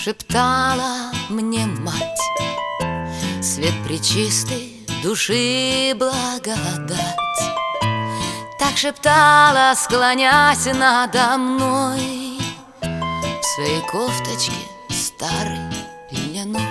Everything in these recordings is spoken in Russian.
шептала мне мать, свет пречистой души благодать. Так шептала, склонясь надо мной в своей кофточке старой льняной.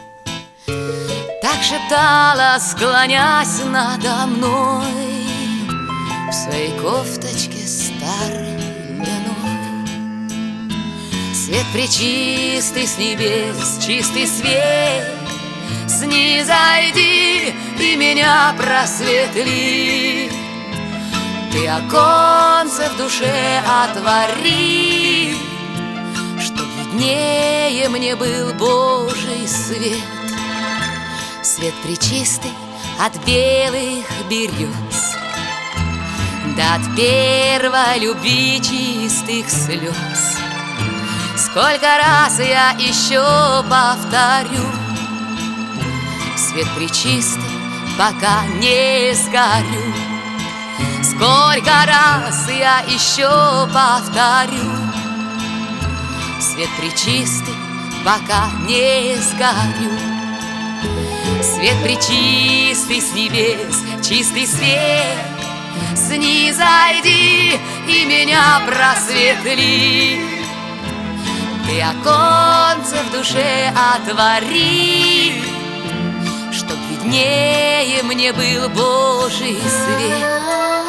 Так шептала, склонясь надо мной в своей кофточке старой льняной. Свет пречистый с небес, чистый свет, снизойди и меня просветли. Ты оконце в душе отвори, чтоб виднее мне был Божий свет. Свет пречистый от белых берез, да от первой любви чистых слез. Сколько раз я еще повторю: свет пречистый, пока не сгорю. Сколько раз я еще повторю: свет пречистый, пока не сгорю. Свет пречистый с небес, чистый свет, снизойди и меня просветли. Ты оконце в душе отвори, чтоб виднее мне был Божий свет.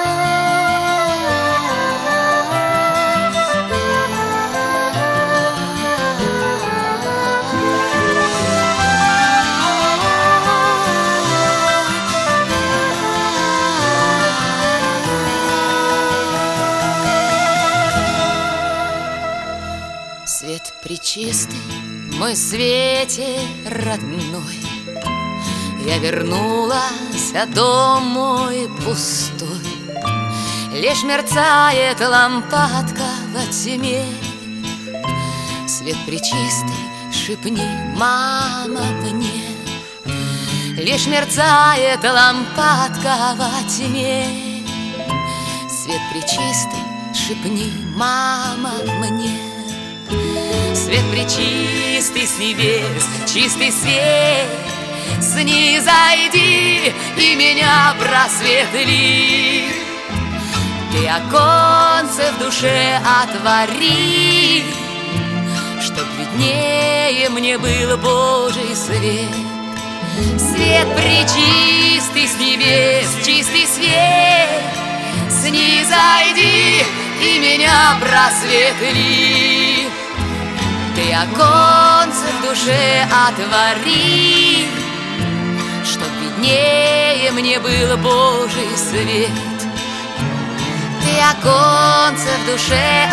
Свет пречистый, мой свете родной, я вернулась, а дом мой пустой. Лишь мерцает лампадка во тьме. Свет пречистый, шепни, мама, мне. Лишь мерцает лампадка во тьме. Свет пречистый, шепни, мама, мне. Свет пречистый с небес, чистый свет, снизойди и меня просветли. Ты оконце в душе отвори, чтоб виднее мне был Божий свет. Свет пречистый с небес, чистый свет, снизойди и меня просветли. Ты оконце в душе отвори, чтоб виднее мне был Божий свет. Ты оконце в душе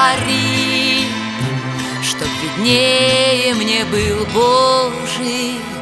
отвори, чтоб виднее мне был Божий